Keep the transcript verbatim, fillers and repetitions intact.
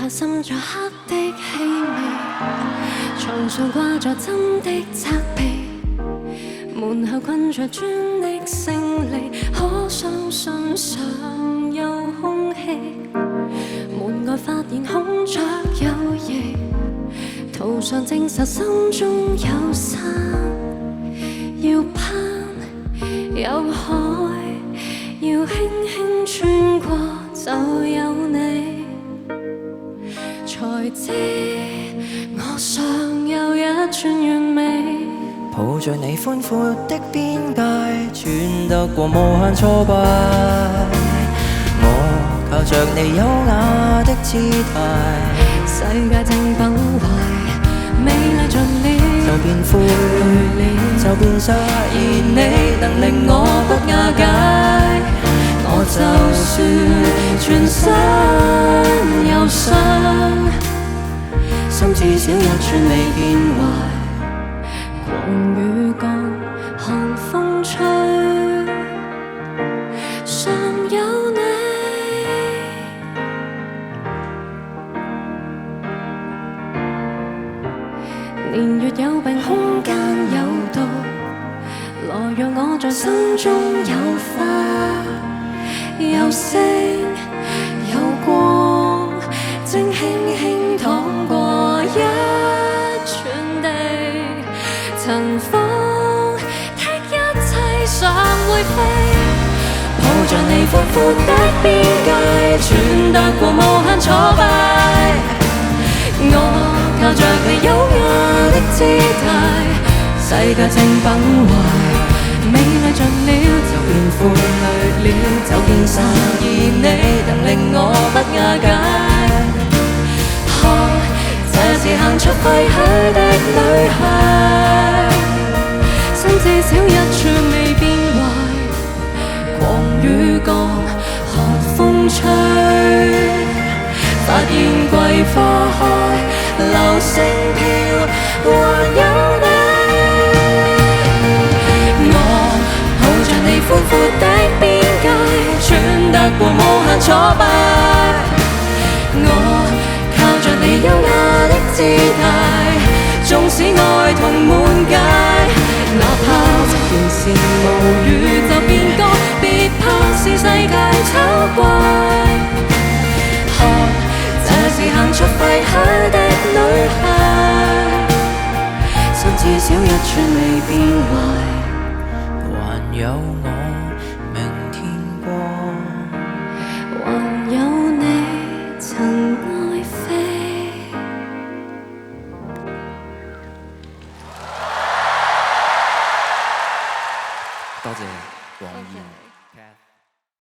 下滲咗黑的氣味，床上掛咗針的責備，門後困着磚的勝利，可相信尚有空氣。門外發現孔雀有翼，圖上證實心中有山，要攀有海，要輕輕穿過就有你，才知我尚有一串完美。 抱着你寬闊的邊界，穿得過無限挫敗。我靠着你優雅的姿態， 世界正崩壞，美麗盡了就變灰了，就變失，而你能令我不瓦解。 我就算全身憂傷， 心至少一寸未變壞。 狂雨降，寒風吹，尚有你。年月有病，空間有道，來讓我在心中有花，有星有光，正輕輕淌過一寸地。塵封的一切常會飛， 抱着你寬闊的邊界，穿得過無限挫敗。 我靠着你優雅的姿態，世界正崩壞，美麗盡了就變灰累了，就變散，而你能令我不瓦解。 看，這是行出廢墟的女孩，心至少一寸未變壞。狂雨降，寒風吹，發現桂花開，流星飄，還有你。 我抱着你寬闊的邊界，穿得過無限挫敗。 我靠着你優雅的姿態，縱使愛痛滿街，哪怕這件事無語就變歌，別怕是世界醜怪。看，這是行出廢墟的女孩，心至少一寸未變壞， 還有我明天光， 還有你曾愛飛。 多謝黃燕。